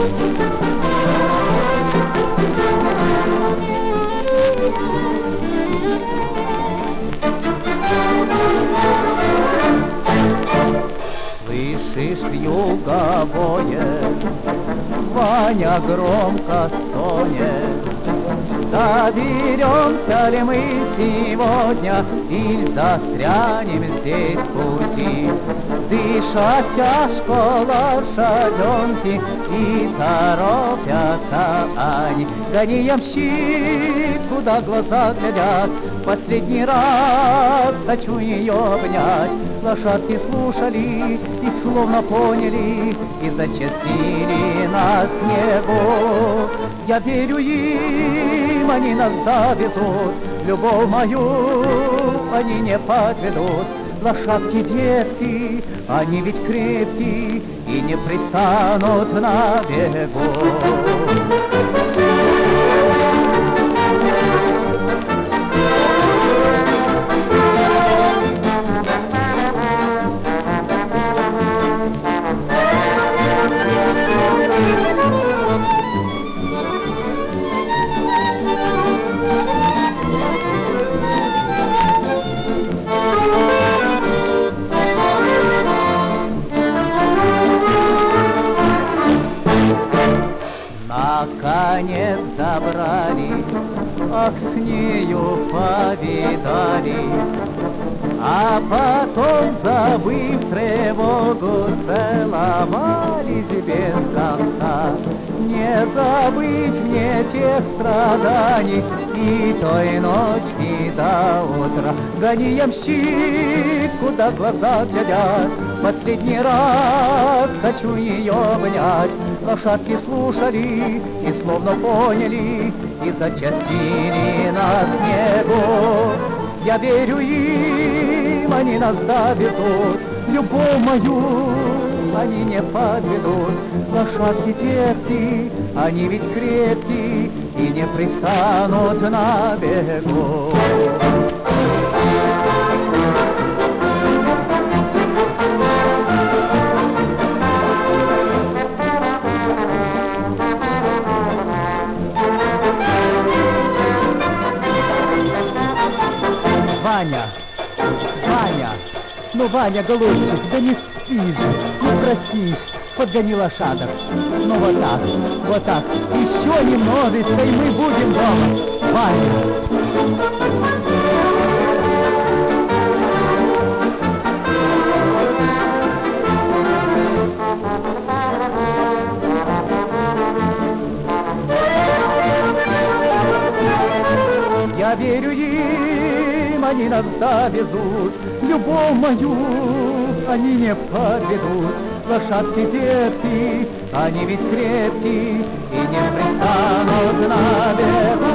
Слышишь юговое, Ваня громко стонет. Доберемся ли мы сегодня, или застрянем здесь в пути? Дышат тяжко лошаденки, и торопятся они. Гони, ямщик, куда глаза глядят, последний раз хочу ее обнять. Лошадки слушали и словно поняли, и зачастили на снегу. Я верю им, они нас довезут, любовь мою они не подведут. Лошадки, детки, они ведь крепкие и не пристанут на бегу. Наконец добрались, ах, с нею повидались, а потом, забыв тревогу, целовались без конца. Не забыть мне тех страданий и той ночки до утра. Гони, ямщик, куда глаза глядят, последний раз хочу ее обнять. Лошадки слушали и словно поняли, и зачастили на снегу. Я верю им, они нас довезут, любовь мою они не подведут. Лошадки, детки, они ведь крепкие и не пристанут на бегу. Ваня, Ваня, ну, Ваня, голубчик, да не спишь, не простишь, подгони лошадок. Ну, вот так, еще немножечко, и мы будем дома. Ваня. Я верю им, они нас довезут, любовь мою они не подведут. Лошадки, детки, они ведь крепкие и не пристанут на бегу.